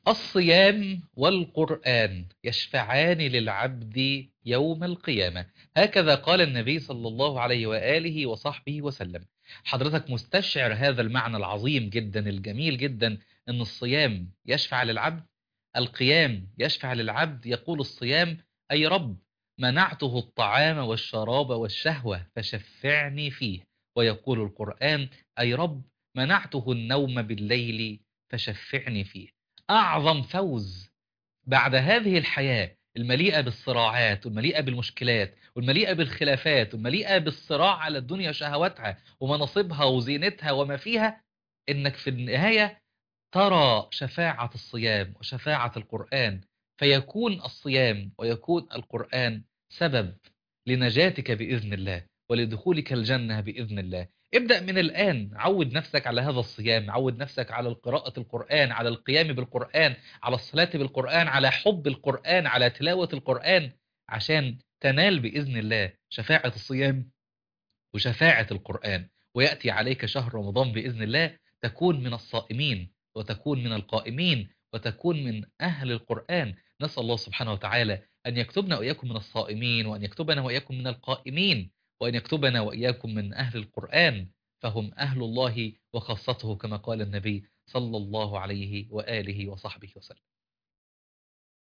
الصيام والقرآن يشفعان للعبد يوم القيامة. هكذا قال النبي صلى الله عليه وآله وصحبه وسلم. حضرتك مستشعر هذا المعنى العظيم جدا الجميل جدا، أن الصيام يشفع للعبد، القيام يشفع للعبد. يقول الصيام: أي رب، منعته الطعام والشراب والشهوة فشفعني فيه. ويقول القرآن: أي رب، منعته النوم بالليل فشفعني فيه. أعظم فوز بعد هذه الحياة المليئة بالصراعات والمليئة بالمشكلات والمليئة بالخلافات والمليئة بالصراع على الدنيا وشهواتها ومناصبها وزينتها وما فيها، إنك في النهاية ترى شفاعة الصيام وشفاعة القرآن، فيكون الصيام ويكون القرآن سبب لنجاتك بإذن الله ولدخولك الجنة بإذن الله. ابدأ من الآن، عود نفسك على هذا الصيام، عود نفسك على قراءة القرآن، على القيام بالقرآن، على الصلاة بالقرآن، على حب القرآن، على تلاوة القرآن، عشان تنال بإذن الله شفاعة الصيام وشفاعة القرآن. ويأتي عليك شهر رمضان بإذن الله، تكون من الصائمين وتكون من القائمين وتكون من أهل القرآن. نسأل الله سبحانه وتعالى أن يكتبنا وإياكم من الصائمين، وأن يكتبنا وإياكم من القائمين، وأن يكتبنا وإياكم من أهل القرآن، فهم أهل الله وخاصته كما قال النبي صلى الله عليه وآله وصحبه وسلم.